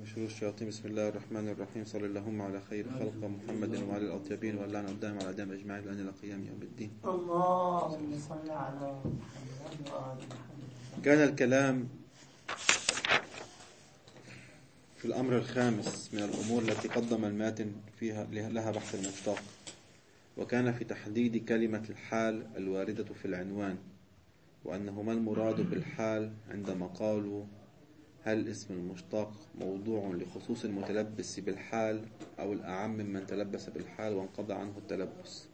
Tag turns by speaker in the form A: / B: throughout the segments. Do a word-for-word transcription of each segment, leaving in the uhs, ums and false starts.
A: من شرور الشياطين. بسم الله الرحمن الرحيم. صلى اللهم على خير خلق محمد وعلى الأطيبين واللعن الدائم على دائم أجمعين لأن إلى قيام يوم الدين.
B: اللهم صل على محمد وآل محمد.
A: كان الكلام في الأمر الخامس من الأمور التي قدم الماتن فيها لها بحث المشتق، وكان في تحديد كلمة الحال الواردة في العنوان، وأنه ما المراد بالحال عندما قالوا هل الاسم المشتق موضوع لخصوص المتلبس بالحال أو الأعم من تلبس بالحال وانقضى عنه التلبس.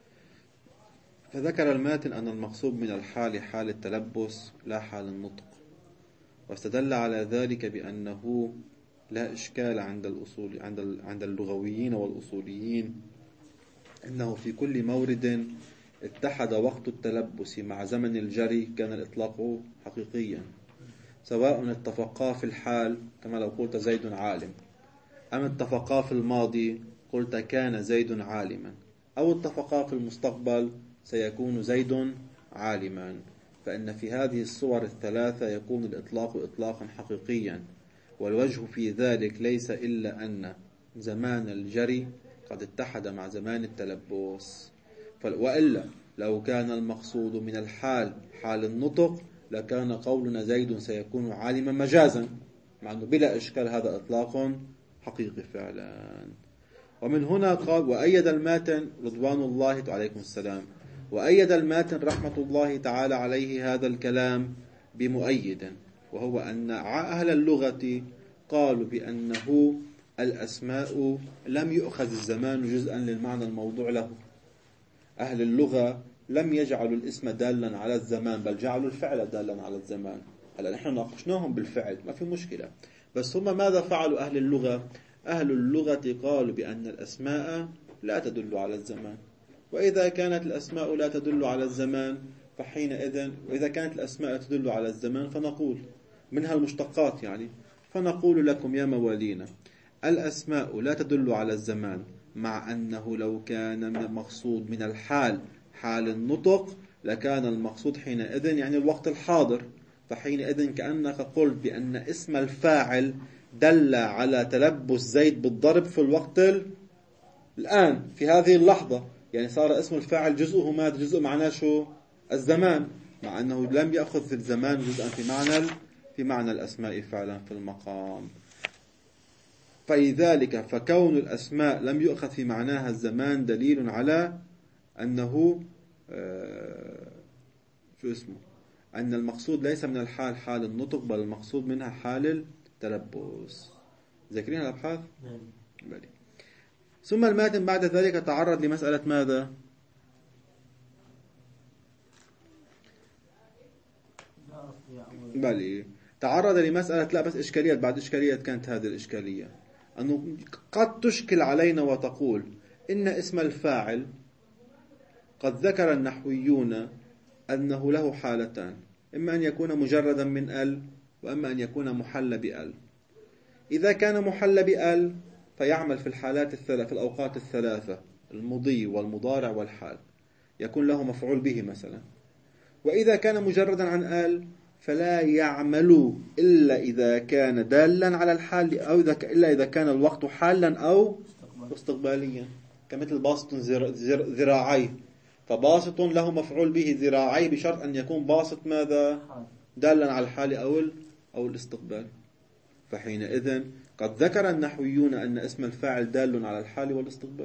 A: فذكر الماتن أن المقصود من الحال حال التلبس لا حال النطق، واستدل على ذلك بأنه لا إشكال عند الأصول عند عند اللغويين والأصوليين أنه في كل مورد اتحد وقت التلبس مع زمن الجري كان الإطلاق حقيقيا، سواء اتفقا في الحال كما لو قلت زيد عالم، أم اتفقا في الماضي قلت كان زيد عالما، أو اتفقا في المستقبل سيكون زيد عالما. فإن في هذه الصور الثلاثة يكون الإطلاق إطلاقا حقيقيا، والوجه في ذلك ليس إلا أن زمان الجري قد اتحد مع زمان التلبس. وإلا لو كان المقصود من الحال حال النطق لكان قولنا زيد سيكون عالما مجازا، مع أنه بلا إشكال هذا إطلاق حقيقي فعلا. ومن هنا قال وأيد الماتن رضوان الله عليكم السلام وأيد الماتن رحمة الله تعالى عليه هذا الكلام بمؤيد، وهو أن أهل اللغة قالوا بأنه الأسماء لم يؤخذ الزمان جزءا للمعنى الموضوع له. أهل اللغة لم يجعلوا الاسم دالا على الزمان، بل جعلوا الفعل دالا على الزمان. هلا نحن ناقشناهم بالفعل ما في مشكلة، بس هم ماذا فعلوا أهل اللغة؟ أهل اللغة قالوا بأن الأسماء لا تدل على الزمان، وإذا كانت الأسماء لا تدل على الزمان فحينئذ، وإذا كانت الأسماء تدل على الزمان فنقول منها المشتقات يعني، فنقول لكم يا موالينا الأسماء لا تدل على الزمان، مع أنه لو كان المقصود من الحال حال النطق لكان المقصود حينئذ يعني الوقت الحاضر، فحينئذ كأنك قلت بأن اسم الفاعل دل على تلبس زيد بالضرب في الوقت الآن في هذه اللحظة، يعني صار اسم الفاعل جزءه ما جزء معناه شو؟ الزمان، مع أنه لم يأخذ في الزمان جزءا في معنى في معنى الأسماء فعلا في المقام. فلذلك فكون الأسماء لم يؤخذ في معناها الزمان دليل على أنه آه شو اسمه أن المقصود ليس من الحال حال النطق، بل المقصود منها حال التلبس. ذاكرين الأبحاث؟ بلي. ثم الماتن بعد ذلك تعرض لمسألة ماذا؟ بلي تعرض لمسألة لا بس إشكاليات بعد إشكاليات. كانت هذه الإشكالية أنه قد تشكل علينا وتقول إن اسم الفاعل قد ذكر النحويون أنه له حالتان، إما أن يكون مجردا من ال، وإما أن يكون محل بال. إذا كان محل بال فيعمل في الحالات الثلاث في الأوقات الثلاثة المضي والمضارع والحال، يكون له مفعول به مثلا. وإذا كان مجردا عن ال فلا يعمل إلا إذا كان دالا على الحال، أو إذا إلا إذا كان الوقت حالا أو استقباليا، كمثل باسط ذراعي، فباسط له مفعول به ذراعي بشرط أن يكون باسط ماذا؟ دالا على الحال أو أو الاستقبال. فحينئذ قد ذكر النحويون أن اسم الفاعل دال على الحال والاستقبال.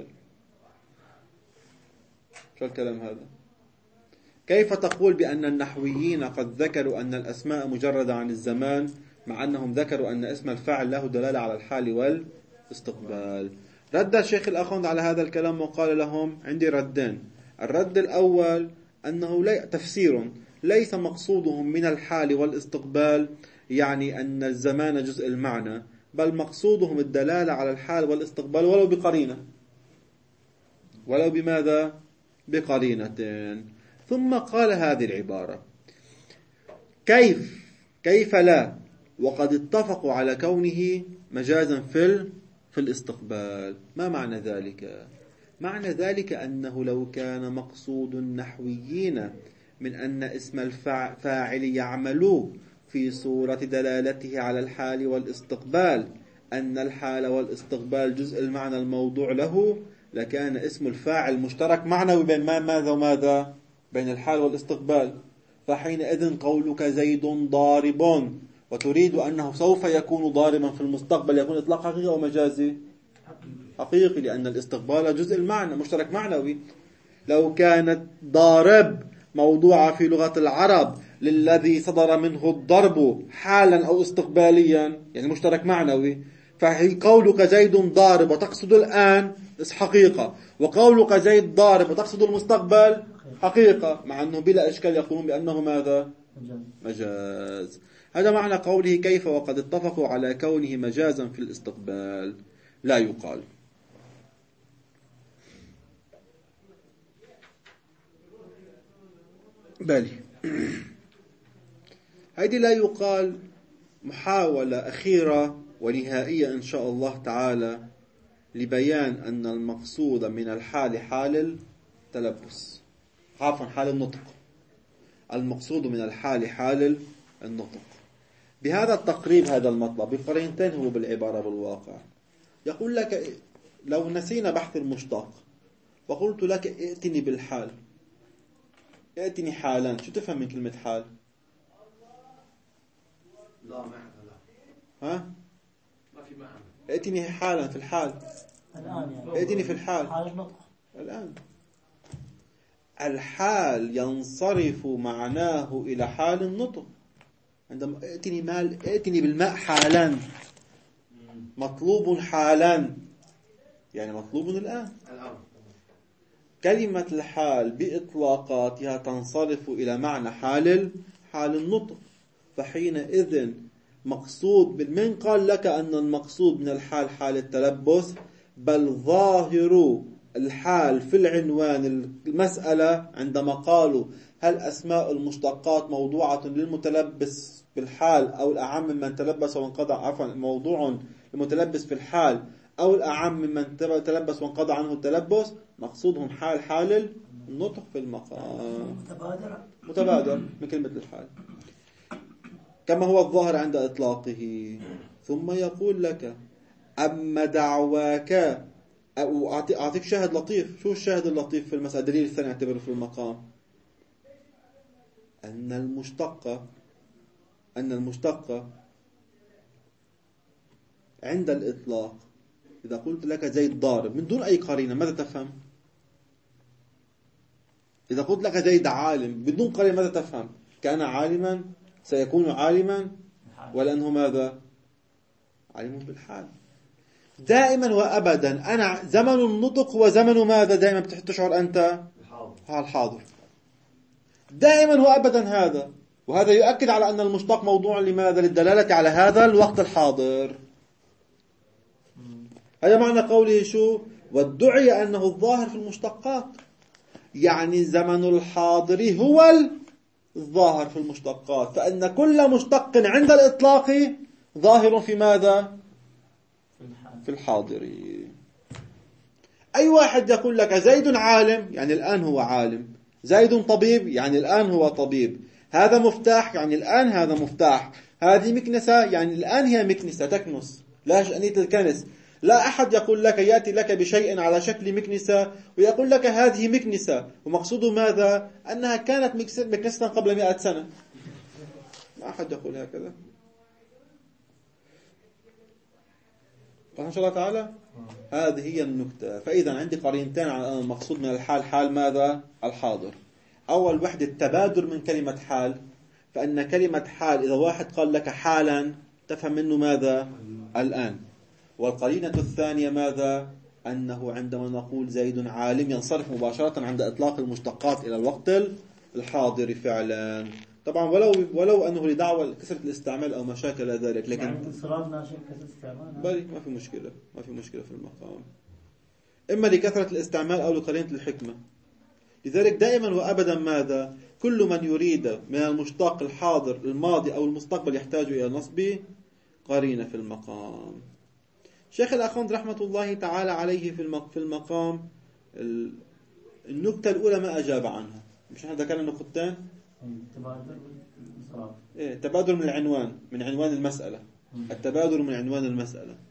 A: شو الكلام هذا؟ كيف تقول بأن النحويين قد ذكروا أن الأسماء مجردة عن الزمان مع أنهم ذكروا أن اسم الفاعل له دلالة على الحال والاستقبال؟ رد الشيخ الأخوند على هذا الكلام وقال لهم عندي ردين. الرد الأول أنه لي تفسير ليس مقصودهم من الحال والاستقبال يعني أن الزمان جزء المعنى، بل مقصودهم الدلالة على الحال والاستقبال ولو بقرينة، ولو بماذا؟ بقرينة. ثم قال هذه العبارة كيف كيف لا وقد اتفقوا على كونه مجازا في في الاستقبال. ما معنى ذلك؟ معنى ذلك أنه لو كان مقصود النحويين من أن اسم الفاعل يعمل في صورة دلالته على الحال والاستقبال أن الحال والاستقبال جزء المعنى الموضوع له لكان اسم الفاعل مشترك معنوي بين ماذا وماذا؟ بين الحال والاستقبال. فحينئذ قولك زيد ضارب وتريد أنه سوف يكون ضاربا في المستقبل يكون إطلاق حقيقي أو مجازي؟ حقيقي، لأن الاستقبال جزء المعنى مشترك معنوي. لو كانت ضارب موضوعة في لغة العرب للذي صدر منه الضرب حالا أو استقباليا يعني مشترك معنوي، فقولك زيد ضارب وتقصد الآن حقيقة، وقولك زيد ضارب وتقصد المستقبل حقيقة، مع أنه بلا إشكال يقولون بأنه ماذا؟ مجاز. هذا معنى قوله كيف وقد اتفقوا على كونه مجازا في الاستقبال. لا يقال بل هذه لا يقال محاولة أخيرة ونهائية إن شاء الله تعالى لبيان أن المقصود من الحال حال التلبس، عفوا حال النطق. المقصود من الحال حال النطق. بهذا التقريب هذا المطلب بقرينتين هو بالعبارة بالواقع. يقول لك لو نسينا بحث المشتق وقلت لك ائتني بالحال، ائتني حالا، شو تفهم من كلمة حال؟
C: لا معنى لا.
A: ها؟
C: ما في معنى.
A: ائتني حالا في الحال.
B: الآن يعني.
A: ائتني في الحال.
B: حال النطق.
A: الآن. الحال ينصرف معناه إلى حال النطق. عندما ائتني مال ائتني بالماء حالا، مطلوب حالا يعني مطلوب الآن.
C: الآن.
A: كلمة الحال بإطلاقاتها تنصرف إلى معنى حال حال النطق. فحينئذ مقصود من قال لك أن المقصود من الحال حال التلبس؟ بل ظاهر الحال في العنوان المسألة عندما قالوا هل أسماء المشتقات موضوعة للمتلبس بالحال أو الأعم من تلبس وانقضى، عفوا موضوع المتلبس في الحال أو الأعم من تلبس وانقضى عنه التلبس، مقصودهم حال حال النطق في المقام
B: متبادر
A: متبادر من كلمة الحال كما هو الظاهر عند إطلاقه. ثم يقول لك أما دعواك، أو أعطيك شاهد لطيف. شو الشاهد اللطيف في المسألة؟ دليل الثاني اعتبره في المقام أن المشتقة أن المشتقة عند الإطلاق إذا قلت لك زيد ضارب من دون أي قرينة ماذا تفهم؟ إذا قلت لك زيد عالم بدون قرينة ماذا تفهم؟ كان عالما سيكون عالما، ولأنه ماذا؟ عالم بالحال. دائما وأبدا أنا زمن النطق وزمن ماذا دائما تشعر أنت؟ الحاضر. دائما وأبدا هذا، وهذا يؤكد على أن المشتق موضوع لماذا؟ للدلالة على هذا الوقت الحاضر. هذا معنى قوله شو؟ وادعي أنه الظاهر في المشتقات، يعني زمن الحاضر هو الظاهر في المشتقات، فإن كل مشتق عند الإطلاق ظاهر في ماذا؟ في الحاضر. أي واحد يقول لك زيد عالم يعني الآن هو عالم، زيد طبيب يعني الآن هو طبيب، هذا مفتاح يعني الآن هذا مفتاح، هذه مكنسة يعني الآن هي مكنسة تكنس، لا شأنية الكنس. لا أحد يقول لك يأتي لك بشيء على شكل مكنسة ويقول لك هذه مكنسة ومقصوده ماذا؟ أنها كانت مكنسة قبل مئة سنة. ما أحد يقول هكذا. إن شاء الله تعالى هذه هي النكتة. فإذا عندي قرينتين على أن المقصود من الحال حال ماذا؟ الحاضر. أول وحدة التبادر من كلمة حال، فإن كلمة حال إذا واحد قال لك حالا تفهم منه ماذا؟ الآن. والقرينة الثانية ماذا؟ أنه عندما نقول زيد عالم ينصرف مباشرة عند إطلاق المشتقات إلى الوقت الحاضر فعلا. طبعا ولو ولو أنه لدعوة كثرة الاستعمال أو مشاكل ذلك، لكن
B: يعني انصراف ناشئ كثرة استعمال
A: بلي ما في مشكلة، ما في مشكلة في المقام، إما لكثرة الاستعمال أو لقرينة الحكمة. لذلك دائما وأبدا ماذا؟ كل من يريد من المشتق الحاضر الماضي أو المستقبل يحتاج إلى نصب قرينة في المقام. شيخ الأخوند رحمة الله تعالى عليه في المقام النكتة الأولى ما أجاب عنها، مش هذا كان النقطتين؟
B: التبادر والانصراف.
A: إيه، التبادر من العنوان، من عنوان المسألة. التبادر من عنوان المسألة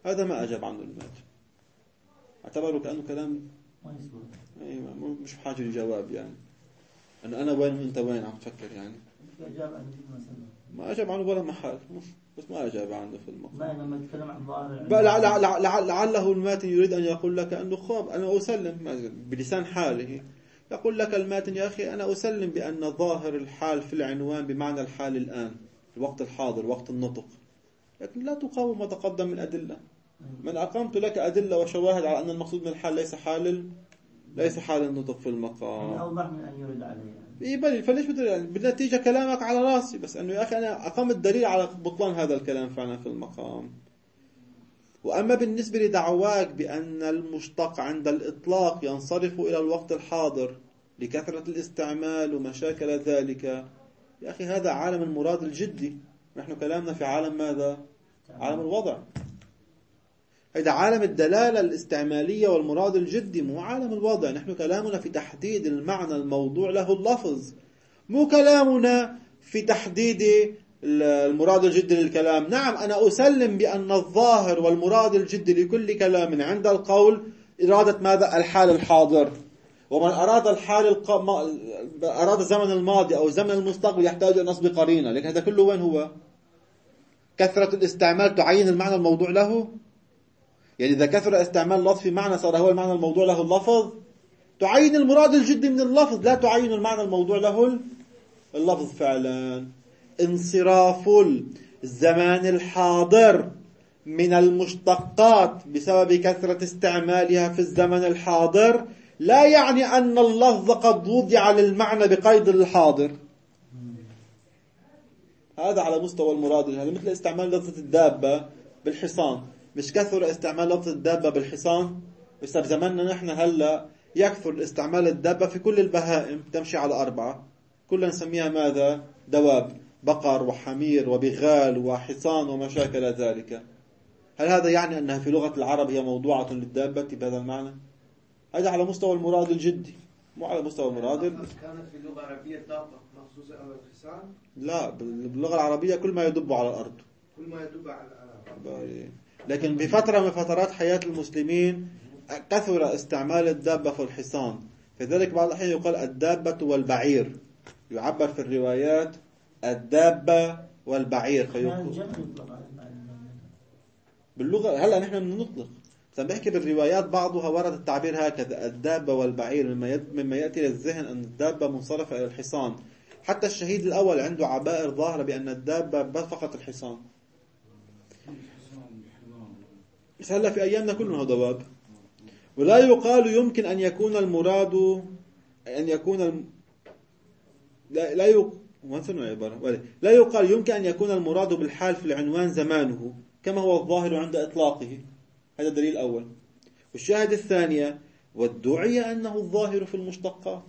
A: هذا ما أجاب عنه الماتن، اعتبره كأنه كلام
B: ما يصبر.
A: أيوة مش بحاجة لجواب، يعني أنا أنا وين وأنت وين عم تفكر يعني.
B: أجاب عن ذي مثلا.
A: ما أجاب عنه ولا محل، بس ما أجاب عنه في المقام.
B: ما لما يتكلم عن ظاهر
A: بقى لع- لع- لع- لعله الماتن يريد أن يقول لك أنه خاب أنا أسلم بلسان حاله، يقول لك الماتن يا أخي أنا أسلم بأن ظاهر الحال في العنوان بمعنى الحال الآن، الوقت الحاضر، وقت النطق، لكن لا تقاوم ما تقدم من أدلة. من أقمت لك أدلة وشواهد على أن المقصود من الحال ليس حال ليس حال النطق في
B: يعني
A: المقام.
B: أوضح من أن يرد عليه يعني.
A: إيه بل فليش بدل يعني بالنتيجة كلامك على راسي، بس أنه يا أخي أنا أقمت دليل على بطلان هذا الكلام فعلا في المقام. وأما بالنسبة لدعواك بأن المشتق عند الإطلاق ينصرف إلى الوقت الحاضر لكثرة الاستعمال ومشاكل ذلك، يا أخي هذا عالم المراد الجدي، نحن كلامنا في عالم ماذا؟ عالم الوضع. هذا عالم الدلالة الاستعمالية والمراد الجدي، مو عالم الوضع. نحن كلامنا في تحديد المعنى الموضوع له اللفظ، مو كلامنا في تحديد المراد الجدي للكلام. نعم أنا أسلم بأن الظاهر والمراد الجدي لكل كلام عند القول إرادة ماذا؟ الحال الحاضر. ومن أراد الحال الق... أراد الزمن الماضي أو الزمن المستقبل يحتاج إلى نصب قرينة. لكن هذا كله وين هو؟ كثرة الاستعمال تعين المعنى الموضوع له. يعني إذا كثر استعمال اللفظ في معنى صار هو المعنى الموضوع له اللفظ، تعين المراد الجدي من اللفظ، لا تعين المعنى الموضوع له اللفظ. فعلا انصراف الزمان الحاضر من المشتقات بسبب كثرة استعمالها في الزمن الحاضر لا يعني أن اللفظ قد وضع للمعنى بقيد الحاضر. هذا على مستوى المراد. هذا مثل استعمال لفظة الدابة بالحصان، مش كثر استعمال لفظة الدابة بالحصان. بس بزماننا نحن هلا يكثر استعمال الدابة في كل البهائم تمشي على أربعة، كلنا نسميها ماذا؟ دواب، بقر وحمير وبغال وحصان وما شاكل ذلك. هل هذا يعني أنها في لغة العرب هي موضوعة للدابة بهذا المعنى؟ هذا على مستوى المراد الجدي، مو على مستوى المراد.
C: كانت في اللغة العربية دابة مخصوصة على الحصان؟
A: لا، باللغة العربية كل ما يدب على الأرض،
C: كل ما يدب على الأرض.
A: لكن بفترة من فترات حياة المسلمين كثر استعمال الدابة في الحصان، فذلك بعض الأحيان يقال الدابة والبعير، يعبر في الروايات الدابة والبعير. باللغة هلأ نحن بنطلق، بنحكي بالروايات بعضها ورد التعبير هكذا الدابة والبعير، مما يأتي للذهن أن الدابة منصرفة إلى الحصان. حتى الشهيد الأول عنده عبائر ظاهرة بأن الدابة فقط الحصان. بس هلا في أيامنا كلنا دواب. ولا يقال يمكن أن يكون المراد أن يكون الم... لا لا يق... لا يقال يمكن أن يكون المراد بالحال في العنوان زمانه كما هو الظاهر عند إطلاقه. هذا الدليل الأول. والشاهد الثانية والدعية أنه الظاهر في المشتقات،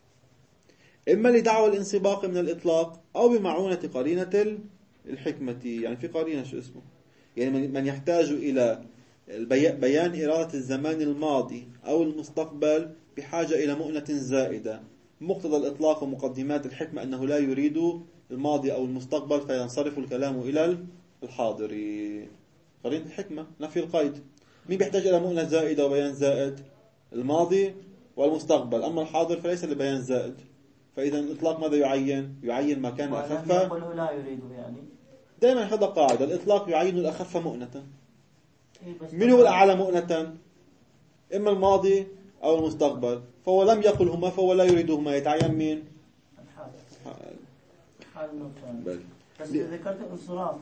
A: إما لدعوى الانسباق من الإطلاق أو بمعونة قرينة الحكمة. يعني في قرينة شو اسمه، يعني من يحتاج إلى بيان إرادة الزمان الماضي أو المستقبل بحاجة إلى مؤنة زائدة. مقتضى الإطلاق ومقدمات الحكمة أنه لا يريد الماضي أو المستقبل فينصرف الكلام إلى الحاضر. قرينة الحكمة نفي القيد. مين بيحتاج إلى مؤنة زائدة وبيان زائد؟ الماضي والمستقبل. أما الحاضر فليس لبيان زائد. فإذا الإطلاق ماذا يعين؟ يعين ما كان أخف.
B: لا يريده يعني.
A: دائما هذا قاعدة، الإطلاق يعين الأخف مؤنة. من هو الأعلى مؤنة؟ إما الماضي أو المستقبل، فهو لم يقلهما فهو لا يريدهما. يتعين مين؟
B: الحال. الحال النوتان.
A: بل
B: بس ذكرت الانصراف.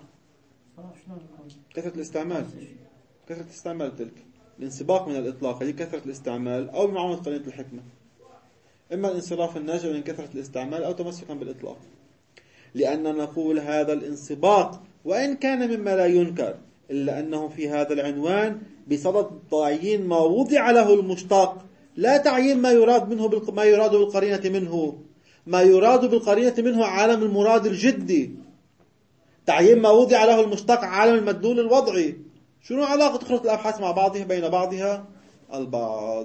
A: كثرة الاستعمال، كثرة الاستعمال تلك الانسباق من الإطلاق، هذه كثرة الاستعمال أو بمعونة قرينة الحكمة. إما الانصراف الناجع من كثرة الاستعمال أو تمسكا بالإطلاق. لأن نقول هذا الانسباق وإن كان مما لا ينكر إلا أنه في هذا العنوان بصدد تعيين ما وضع له المشتق، لا تعيين ما يراد منه بالق... ما يراد بالقرينة منه. ما يراد بالقرينة منه عالم المراد الجدي، تعيين ما وضع له المشتق عالم المدلول الوضعي. شنو علاقة خلط الأبحاث مع بعضها بين بعضها البعض؟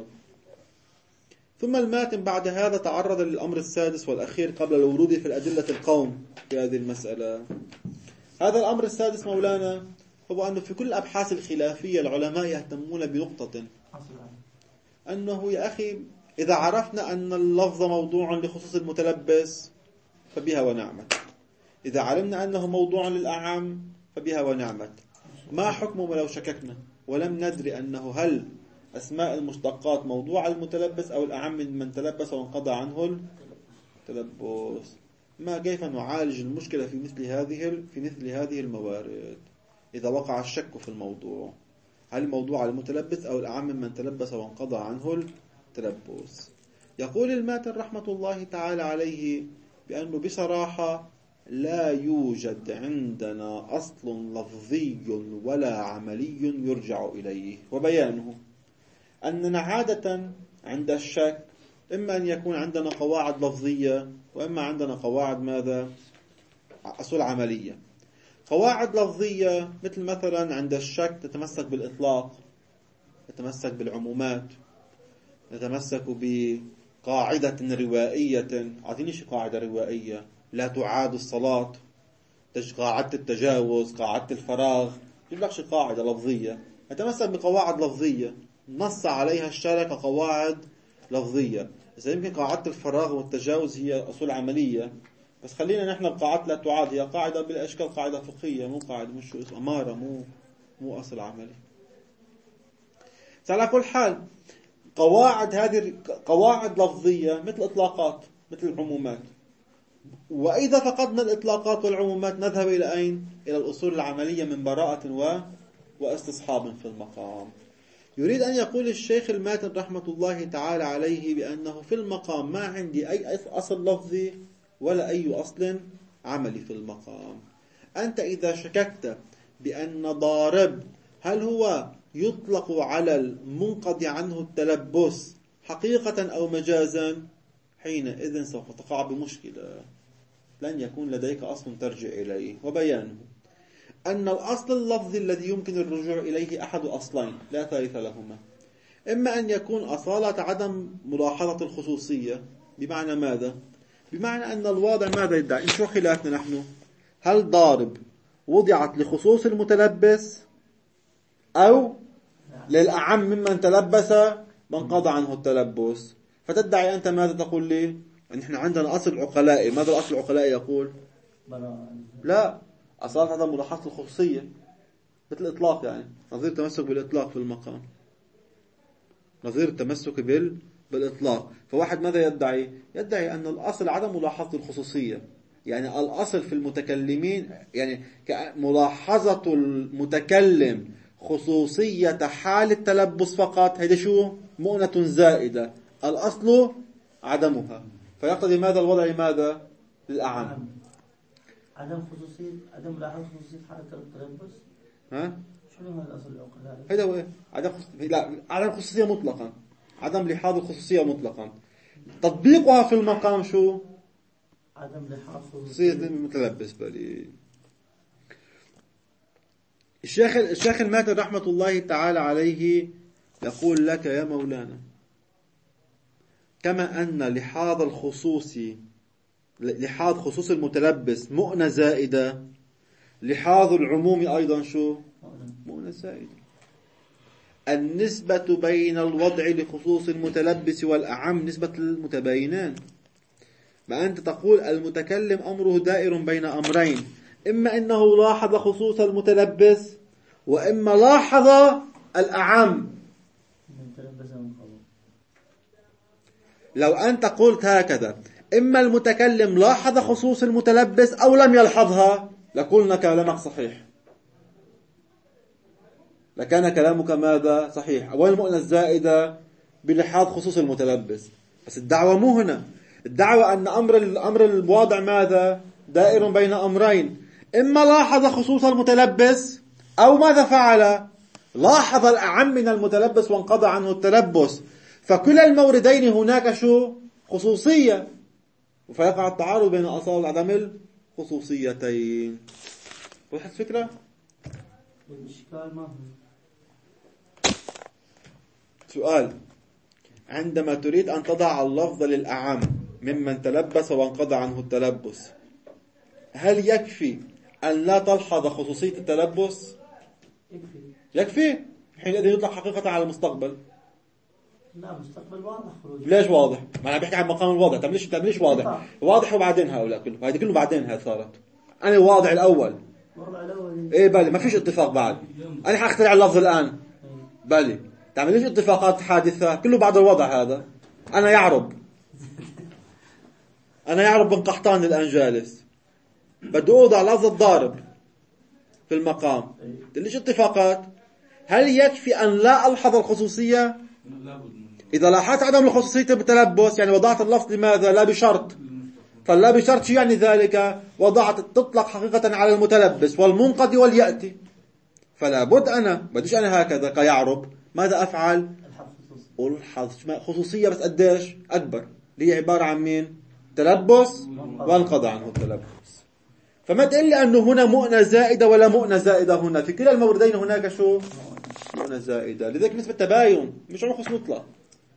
A: ثم الماتن بعد هذا تعرض للأمر السادس والأخير قبل الورود في الأدلة القوم في هذه المسألة. هذا الأمر السادس مولانا هو هو أنه في كل الأبحاث الخلافية العلماء يهتمون بنقطة، أنه يا أخي إذا عرفنا أن اللفظ موضوع لخصوص المتلبس فبها ونعمت، إذا علمنا أنه موضوع للأعم فبها ونعمت. ما حكمه لو شككنا ولم ندري أنه هل أسماء المشتقات موضوع المتلبس أو الأعم من من تلبس وانقضى عنه التلبس؟ ما كيف نعالج المشكلة في مثل هذه في مثل هذه الموارد إذا وقع الشك في الموضوع؟ هل موضوع المتلبس أو الأعم من تلبس وانقضى عنه التلبس؟ يقول الماتن رحمة الله تعالى عليه بأنه بصراحة لا يوجد عندنا أصل لفظي ولا عملي يرجع إليه، وبيانه أننا عادة عند الشك إما أن يكون عندنا قواعد لفظية وإما عندنا قواعد ماذا؟ أصول عملية. قواعد لفظية مثل مثلا عند الشك تتمسك بالإطلاق، تتمسك بالعمومات، نتمسك بقاعدة روائية. أعطينيش قاعدة روائية، لا تعاد الصلاة، قاعدة التجاوز، قاعدة الفراغ، يبلغش قاعدة لفظية. نتمسك بقواعد لفظية نص عليها الشارع كقواعد لفظية. إذا يمكن قاعدة الفراغ والتجاوز هي أصول عملية، بس خلينا نحن القاعدة لا تعاد هي قاعدة بالأشكال، قاعدة فقهية، مو قاعدة مش شو اسمه أمارة، مو مو أصل عملي. على كل حال قواعد هذه قواعد لفظية مثل إطلاقات، مثل العمومات. وإذا فقدنا الإطلاقات والعمومات نذهب إلى أين؟ إلى الأصول العملية من براءة و... واستصحاب في المقام. يريد أن يقول الشيخ الماتن رحمة الله تعالى عليه بأنه في المقام ما عندي أي أصل لفظي ولا أي أصل عملي في المقام. أنت إذا شككت بأن ضارب هل هو يطلق على المنقضي عنه التلبس حقيقة أو مجازا، حينئذ سوف تقع بمشكلة، لن يكون لديك أصل ترجع إليه. وبيانه أن الأصل اللفظي الذي يمكن الرجوع إليه أحد أصلين لا ثالث لهما، إما أن يكون أصالة عدم ملاحظة الخصوصية، بمعنى ماذا؟ بمعنى أن الواضع ماذا يدعي؟ شو خلافنا نحن؟ هل ضارب وضعت لخصوص المتلبس أو للأعم ممن تلبس من قضى عنه التلبس؟ فتدعي أنت ماذا تقول لي؟ أن إحنا عندنا أصل عقلائي. ماذا الأصل العقلائي يقول؟ لا، أصالة عدم ملاحظة الخصوصية مثل الإطلاق، يعني نظير التمسك بالإطلاق في المقام، نظير التمسك بال... بالإطلاق. فواحد ماذا يدعي؟ يدعي أن الأصل عدم ملاحظة الخصوصية، يعني الأصل في المتكلمين يعني ملاحظة المتكلم خصوصية حال التلبس فقط، هذا شو؟ مؤنة زائدة، الأصل عدمها. فيقتضي ماذا الوضع ماذا؟ للأعم
B: عدم خصوصية، عدم ملاحظة خصوصية حالة التلبس.
A: ها؟
B: شنو هذا الأصل العقلائي؟
A: هذا هو عدم خص... لا عدم خصوصية مطلقا، عدم لحاظ الخصوصية مطلقا. تطبيقها في المقام شو؟
B: عدم لحاظ
A: خصوصية المتلبس. بلي الشيخ الشيخ الماتن رحمة الله تعالى عليه يقول لك يا مولانا، كما أن لحاظ الخصوص لحاظ خصوص المتلبس مؤنة زائدة، لحاظ العموم أيضا شو؟ مؤنة زائدة. النسبة بين الوضع لخصوص المتلبس والأعم نسبة المتباينان. ما أنت تقول المتكلم أمره دائر بين أمرين، إما أنه لاحظ خصوص المتلبس وإما لاحظ الأعم. لو أنت قلت هكذا إما المتكلم لاحظ خصوص المتلبس أو لم يلحظها لقلنا كلامك صحيح، لكان كلامك ماذا؟ صحيح. أول المؤنة الزائدة بلحاظ خصوص المتلبس، بس الدعوة مو هنا. الدعوة أن أمر الأمر الواضع ماذا؟ دائر بين أمرين، إما لاحظ خصوص المتلبس أو ماذا فعل؟ لاحظ الأعم من المتلبس وانقضى عنه التلبس. فكل الموردين هناك شو؟ خصوصية، فيقع التعارض بين أصال عدم الخصوصيتين. وضحت الفكرة؟
B: الإشكال ما هو
A: سؤال: عندما تريد أن تضع اللفظ للأعم ممن تلبس وانقضى عنه التلبس، هل يكفي أن لا تلحظ خصوصية التلبس؟
B: يكفي.
A: يكفي حينئذ يطلق حقيقة على المستقبل.
B: لا مستقبل واضح خروج.
A: ليش واضح؟ ما أنا بحكي عن مقام الوضع. طب ليش طب ليش واضح؟ واضح وبعدين هؤلاء كله هذه كله بعدين هذا صارت. أنا الواضع الأول.
B: الوضع الأول.
A: إيه بالي ما فيش اتفاق بعد. أنا حأخترع اللفظ الآن. بالي. تعمل ليش اتفاقات حادثة كله بعد الوضع هذا. أنا يعرب. أنا يعرب بن قحطان الآن جالس. بدي أوضع لفظ الضارب في المقام. ليش اتفاقات؟ هل يكفي أن لا ألحظ الخصوصية؟ إذا لاحظت عدم الخصوصية بالتلبس يعني وضعت اللفظ لماذا؟ لا بشرط. فلا بشرط شو يعني ذلك؟ وضعت تطلق حقيقة على المتلبس والمنقضي واليأتي. فلا بد أنا بديش أنا هكذا كيعرب ماذا أفعل؟ ألحظ خصوصية بس قديش؟ أكبر اللي هي عبارة عن مين؟ تلبس وانقضى عنه التلبس. فما تقول لي أنه هنا مؤنة زائدة ولا مؤنة زائدة هنا في كلا الموردين هناك شو؟ مؤنة زائدة. لذلك نسبة تباين مش رخص مطلق.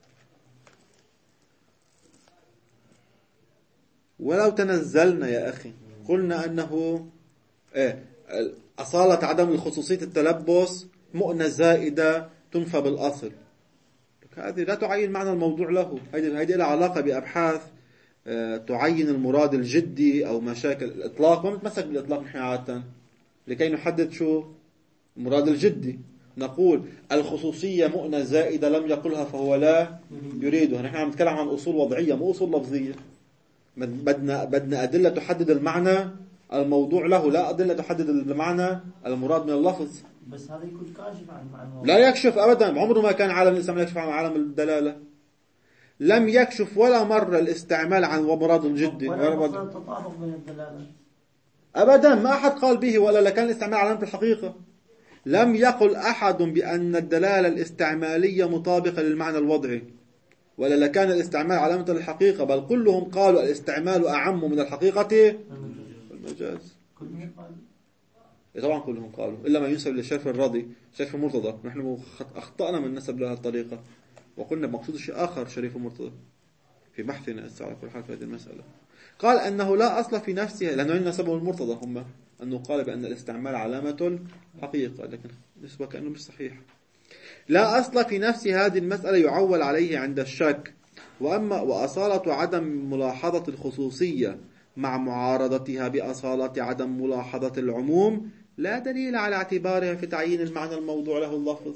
A: ولو تنزلنا يا أخي قلنا أنه إيه أصالة عدم الخصوصية التلبس مؤنة زائدة تنفى بالأصل. هذه لا تعين معنى الموضوع له. هذه هذه لها علاقة بأبحاث تعين المراد الجدي أو مشاكل الإطلاق. وما نتمسك بالإطلاق نحن عادة لكي نحدد شو المراد الجدي. نقول الخصوصية مؤنة زائدة لم يقلها فهو لا يريدها. نحن عم نتكلم عن أصول وضعية مو أصول لفظية. بدنا بدنا أدلة تحدد المعنى الموضوع له لا أدلة تحدد المعنى المراد من اللفظ.
B: بس هذا يكون كاشف عن معنى.
A: لا يكشف أبدا. عمره ما كان عالم الإسلام يكشف عن عالم الدلالة. لم يكشف ولا مرة الاستعمال عن مراد الجدي
B: ولا مرة تطابق بين الدلالة
A: أبدا. ما أحد قال به ولا لكان الاستعمال علامة الحقيقة. لم يقل أحد بأن الدلالة الاستعمالية مطابقة للمعنى الوضعي ولا لكان الاستعمال علامة الحقيقة. بل كلهم قالوا الاستعمال أعم من الحقيقة والمجاز.
B: كلهم قالوا.
A: طبعا كلهم قالوا إلا ما ينسب للشرف الرضي شريف المرتضى. نحن أخطأنا من نسب لها الطريقة وقلنا مقصود شيء آخر شريف المرتضى في بحثنا على كل حال في هذه المسألة. قال أنه لا أصل في نفسها لأنه نسبه المرتضى هم أنه قال بأن الاستعمال علامة الحقيقة لكن نسبة كأنه مش صحيح. لا أصل في نفس هذه المسألة يعول عليه عند الشك. وأما وأصالة عدم ملاحظة الخصوصية مع معارضتها بأصالة عدم ملاحظة العموم لا دليل على اعتبارها في تعيين المعنى الموضوع له اللفظ.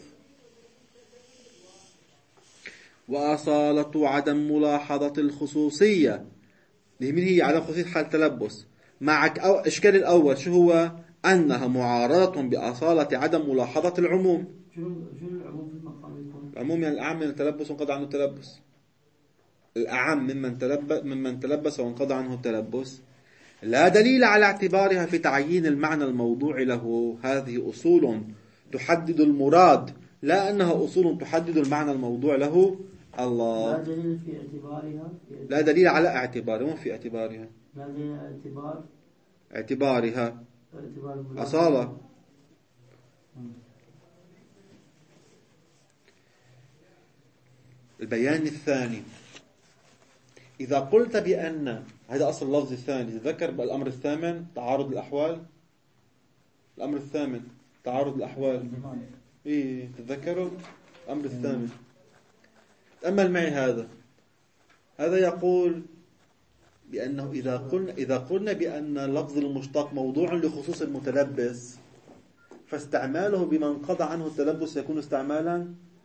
A: وأصالة عدم ملاحظة الخصوصية من هي عدم خصوصية حال تلبس مع أو إشكال الأول شو هو؟ أنها معارضة بأصالة عدم ملاحظة العموم.
B: شنو شنو العموم في المقام يكون؟
A: العموم يعني الأعم من التلبس وانقضى عنه التلبس. الأعم ممن تلبس ممن تلبس وانقضى عنه التلبس لا دليل على اعتبارها في تعيين المعنى الموضوع له. هذه أصول تحدد المراد لا أنها أصول تحدد المعنى الموضوع له. الله.
B: لا دليل في اعتبارها. في
A: لا دليل على اعتبارها مو في اعتبارها.
B: لا دليل على اعتبار
A: اعتبارها
B: اعتبار
A: أصالة. البيان الثاني إذا قلت بأن هذا أصل اللفظ الثاني تذكر بالأمر الثامن تعارض الأحوال. الأمر الثامن تعارض الأحوال. إيه تذكروا الأمر الثامن. تأمل معي هذا. هذا يقول بأنه إذا قلنا إذا قلنا بأن لفظ المشتق موضوع لخصوص المتلبس فاستعماله بما انقضى عنه التلبس يكون استعمالا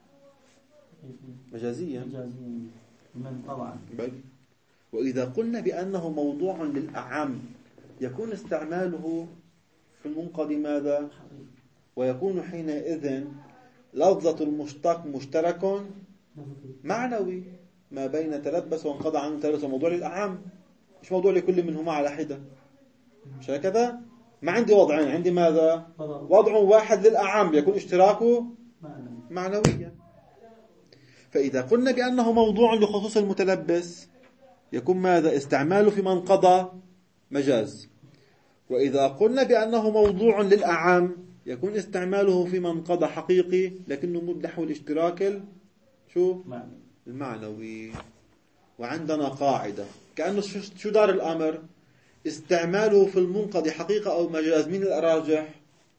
A: مجازيا.
B: مجازيا من طبعا.
A: وإذا قلنا بأنه موضوع للأعم يكون استعماله في المنقضي ماذا؟ ويكون حينئذ لفظة المشتق مشترك معنوي ما بين تلبس وانقضى عنه تلبس. وموضوع للأعم مش موضوع لكل منهما على حدة. مش هكذا؟ ما عندي وضعين. عندي ماذا؟ وضع واحد للأعم يكون اشتراكه معنويا. فإذا قلنا بأنه موضوع لخصوص المتلبس يكون ماذا؟ استعماله في من قضى مجاز. وإذا قلنا بأنه موضوع للأعم يكون استعماله في من قضى حقيقي لكنه نحو الاشتراك شو؟ المعنوي. وعندنا قاعدة كأنه شو دار الأمر؟ استعماله في المنقضي حقيقة أو مجاز. من الأراجح؟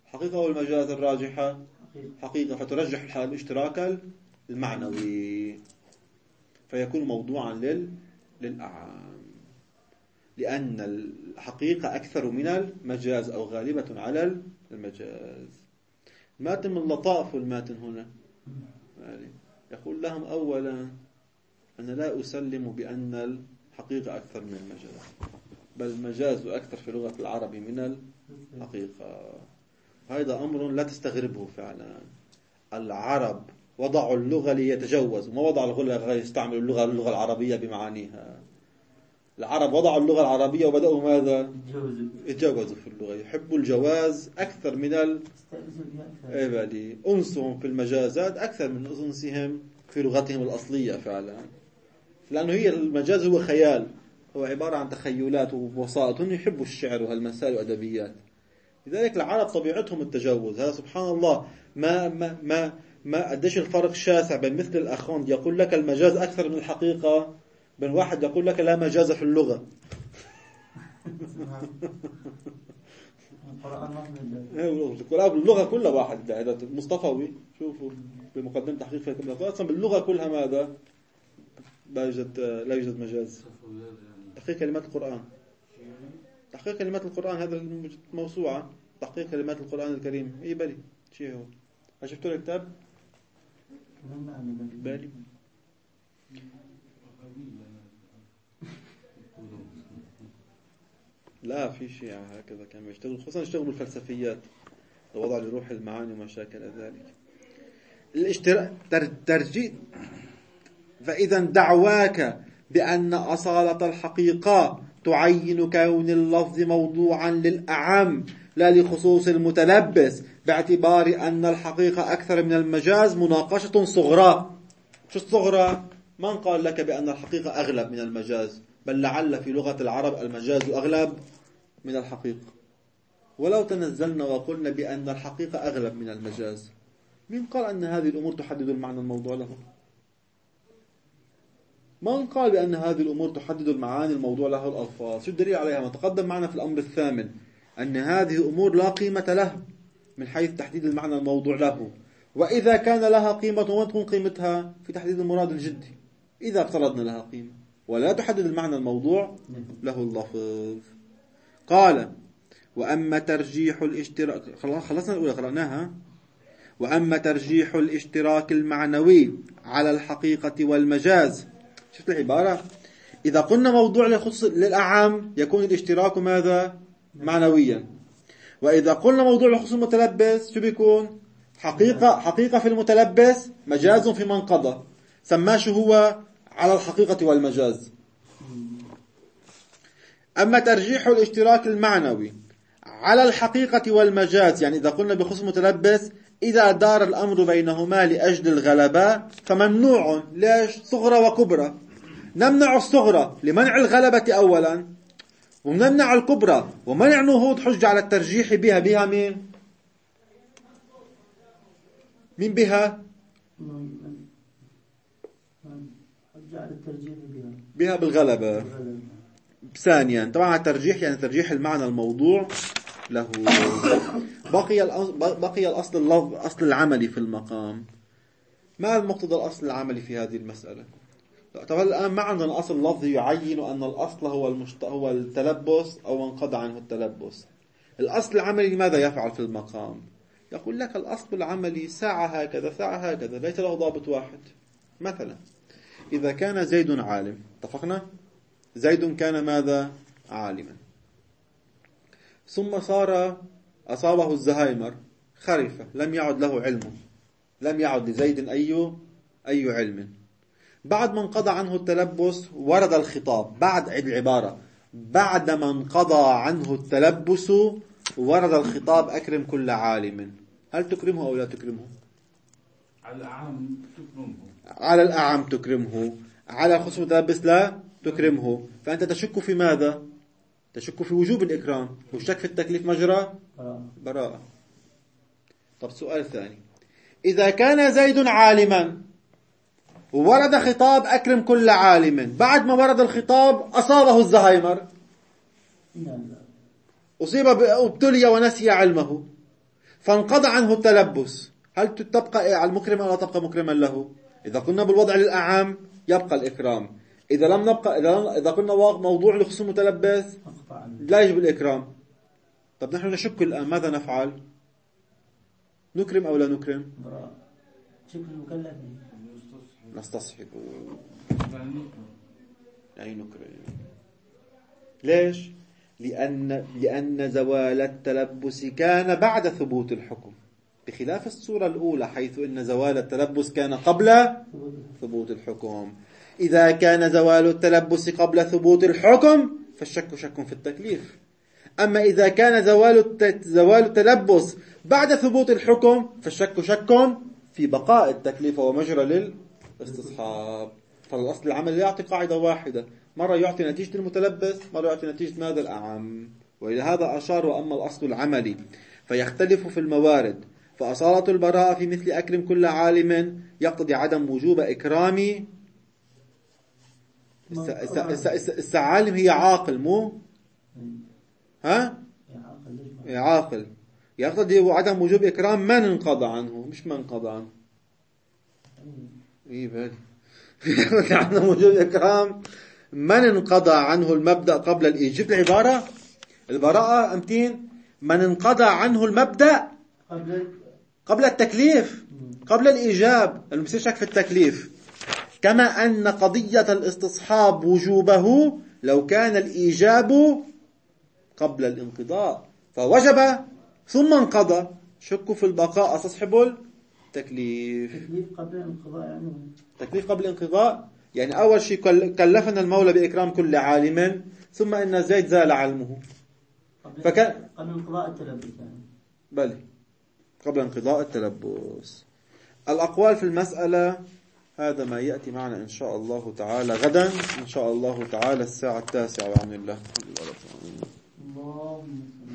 A: حقيقة والمجاز الراجحة
B: حقيقة.
A: حقيقة، فترجح الحالة الاشتراك المعنوي فيكون موضوعا لل... للأعام، لأن الحقيقة أكثر من المجاز أو غالبة على المجاز. ماتن من لطائف الماتن هنا يقول لهم أولا أنا لا أسلم بأن الحقيقة أكثر من المجاز، بل المجاز أكثر في لغة العرب من الحقيقة. هذا أمر لا تستغربه فعلا. العرب وضعوا اللغة ليتجوز، وما وضع اللغة ليستعملوا اللغة اللغة العربية بمعانيها. العرب وضعوا اللغة العربية وبدأوا ماذا؟ يتجوزوا في اللغة، يحبوا الجواز أكثر من ال... إيه أنسهم في المجازات أكثر من أنسهم في لغتهم الأصلية فعلا، لأنه هي المجاز هو خيال، هو عبارة عن تخيلات ووسائط. هم يحبوا الشعر وهالمسائل وأدبيات، لذلك العرب طبيعتهم التجوز. هذا سبحان الله ما ما ما ما قديش الفرق شاسع بين مثل الأخوند يقول لك المجاز أكثر من الحقيقة، بين واحد يقول لك لا مجاز في اللغة. القرآن باللغة كلها واحد. هذا مصطفوي شوفوا بمقدمة تحقيق في الكلمة أصلا باللغة كلها ماذا؟ لا يوجد لا يوجد مجاز. تحقيق كلمات القرآن، تحقيق كلمات القرآن هذا الموسوعة تحقيق كلمات القرآن الكريم. إيه بالي شيء هو شفتوا الكتاب بالي لا في شيء هكذا كانوا يشتغلوا، خصوصا يشتغلوا بالفلسفيات الوضع لروح المعاني وما شاكل ذلك. الاشتراك ترجيح. فإذا دعواك بأن أصالة الحقيقة تعين كون اللفظ موضوعا للأعم لا لخصوص المتلبس باعتبار أن الحقيقة أكثر من المجاز مناقشة صغرى. شو الصغرى؟ من قال لك بأن الحقيقة أغلب من المجاز؟ بل لعل في لغة العرب المجاز أغلب من الحقيقة. ولو تنزلنا وقلنا بأن الحقيقة أغلب من المجاز، من قال أن هذه الأمور تحدد المعنى الموضوع له؟ من قال بأن هذه الأمور تحدد المعاني الموضوع له الألفاظ؟ شو الدليل عليها؟ ما تقدم معنا في الأمر الثامن أن هذه أمور لا قيمة له من حيث تحديد المعنى الموضوع له، وإذا كان لها قيمة وما تكون قيمتها في تحديد المراد الجدي إذا افترضنا لها قيمة، ولا تحدد المعنى الموضوع له اللفظ. قال وأما ترجيح الاشتراك، خلصنا الأولى قرأناها. وأما ترجيح الاشتراك المعنوي على الحقيقة والمجاز، شفت العبارة؟ إذا قلنا موضوع لخص للأعم يكون الاشتراك ماذا؟ معنويا. وإذا قلنا موضوع لخصوص المتلبس شو بيكون؟ حقيقة حقيقة في المتلبس، مجاز في من قضى، سماش هو على الحقيقة والمجاز. أما ترجيح الاشتراك المعنوي على الحقيقة والمجاز، يعني إذا قلنا بخصوص المتلبس إذا دار الأمر بينهما لأجل الغلبة فممنوع. ليش؟ صغرى وكبرى. نمنع الصغرى لمنع الغلبة أولا، ونمنع الكبرى ومنع نهوض حجة على الترجيح بها. بها مين؟ مين بها؟
B: حجة على الترجيح بها
A: بها بالغلبة. ثانيا طبعا الترجيح يعني ترجيح المعنى الموضوع له. بقي بقي الأصل اللفظ أصل العملي في المقام. ما المقتضى الأصل العملي في هذه المسألة؟ طبعا الآن ما عندنا الأصل اللفظي يعين أن الأصل هو المشت... هو التلبس أو انقضى عنه التلبس. الأصل العملي ماذا يفعل في المقام؟ يقول لك الأصل العملي ساعة هكذا ساعة هكذا، ليس له ضابط واحد. مثلا إذا كان زيد عالم، اتفقنا؟ زيد كان ماذا؟ عالما، ثم صار أصابه الزهايمر خرفة، لم يعد له علم، لم يعد لزيد أي أي علم. بعد ما انقضى عنه التلبس ورد الخطاب. بعد عيد العبارة، بعد ما انقضى عنه التلبس ورد الخطاب أكرم كل عالم. هل تكرمه أو لا تكرمه؟
D: على الأعم تكرمه،
A: على الأعم تكرمه، على خصوص المتلبس لا تكرمه. فأنت تشك في ماذا؟ تشك في وجوب الإكرام، والشك في التكليف مجرى براءة. طب سؤال ثاني، إذا كان زيد عالما وورد خطاب أكرم كل عالم، بعد ما ورد الخطاب أصابه الزهايمر، أصيب وابتلي ونسي علمه، فانقضى عنه التلبس، هل تبقى على المكرم أو لا تبقى مكرما له؟ إذا قلنا بالوضع للأعم يبقى الإكرام، إذا لم نبقى إذا, لم... إذا قلنا موضوع لخصوم متلبس لا يجب الإكرام. طب نحن نشك الآن، ماذا نفعل؟ نكرم أو لا نكرم؟
B: شكل المكلف
A: نستصحب يعني نكرم. ليش؟ لأن لأن زوال التلبس كان بعد ثبوت الحكم، بخلاف الصورة الأولى حيث أن زوال التلبس كان قبل ثبوت الحكم. إذا كان زوال التلبس قبل ثبوت الحكم فالشك شك في التكليف، أما إذا كان زوال زوال التلبس بعد ثبوت الحكم فالشك شك في بقاء التكليف ومجرى للاستصحاب. فالأصل العمل يعطي قاعدة واحدة، مرة يعطي نتيجة المتلبس، مرة يعطي نتيجة ماذا؟ الأعم. وإلى هذا أشار. وأما الأصل العملي فيختلف في الموارد، فأصالة البراءة في مثل أكرم كل عالم يقتضي عدم وجوب إكرام السعالم. هي عاقل مو ها؟ هي عاقل، يقتضي عدم وجوب إكرام من انقضى عنه، مش من انقضى عنه. إيه بالي يقتضي عدم وجوب إكرام من انقضى عنه المبدأ قبل الإيجاب. العبارة البراءة أمتين من انقضى عنه المبدأ قبل التكليف، قبل الإيجاب، لأنه بيصير شك في التكليف. كما أن قضية الاستصحاب وجوبه لو كان الإيجاب قبل الانقضاء فوجب ثم انقضى، شك في البقاء استصحب التكليف.
B: تكليف قبل الانقضاء يعني
A: تكليف قبل الانقضاء يعني أول شيء كلفنا المولى بإكرام كل عالم، ثم إن زيد زال علمه فكان
B: قبل انقضاء التلبس يعني.
A: بلى قبل انقضاء التلبس. الأقوال في المسألة هذا ما يأتي معنا إن شاء الله تعالى غدا إن شاء الله تعالى الساعة التاسعة بإذن الله.